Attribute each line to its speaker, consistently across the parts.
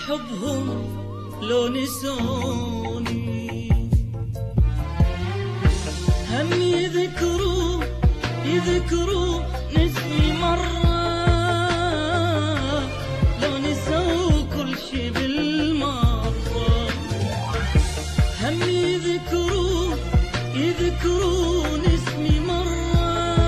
Speaker 1: حبهم لو نسوني، هم يذكروا نسمي مرة، لو نسوا كل شي بالمرة. هم يذكروا نسمي مرة،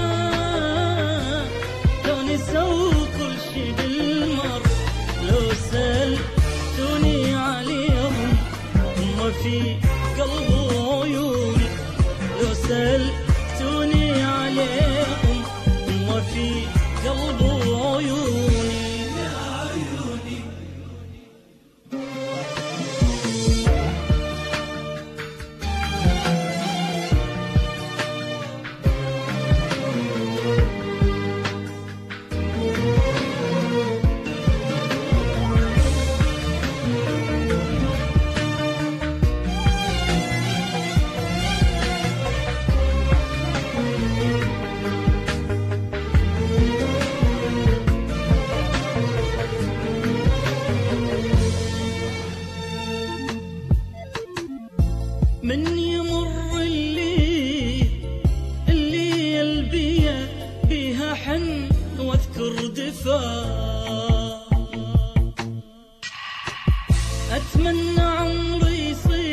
Speaker 1: لو نسوا كل شي بالمرة. لو سألتوني عليهم هم في قلب وعيوني، لو سألتوني عليهم هم في قلب وعيوني. يا عيوني من يمر اللي قلبي بيها حن واذكر دفا، اتمنى عمري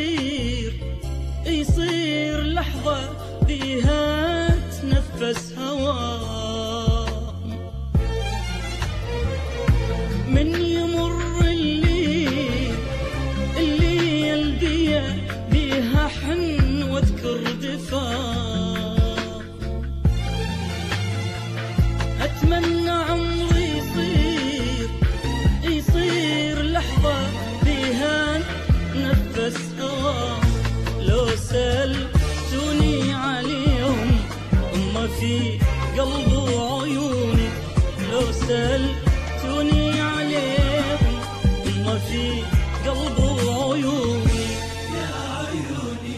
Speaker 1: يصير لحظة بيها تنفس هوا. من يمر اللي قلبي بيها حن واذكر دفا، اتمنى عمري يصير لحظة بيها نفس هوا. لو سألتوني عليهم هم في قلب وعيوني، لو سألتوني عليهم هم في قلب وعيوني. يا عيوني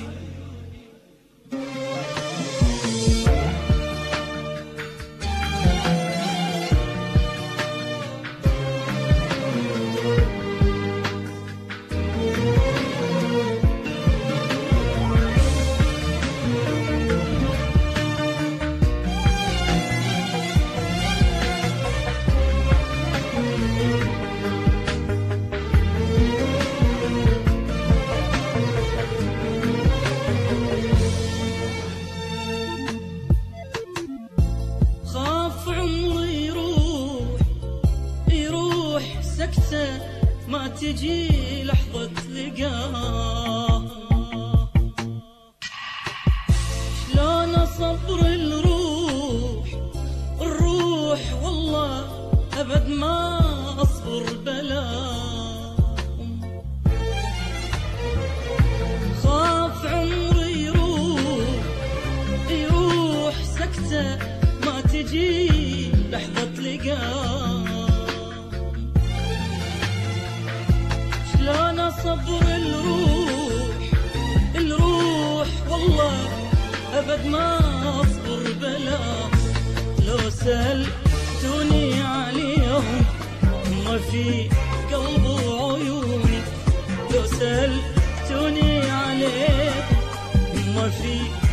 Speaker 1: ما تجي لحظة لقاه، شلون أصبر الروح والله أبد ما أصبر بلاهم. خاف عمري يروح سكتة ما تجي لحظة لقاه، شلون أصبر الروح والله أبد ما أصبر بلا. لو سألتوني عليهم هم في قلب وعيوني، لو سألتوني عليهم هم في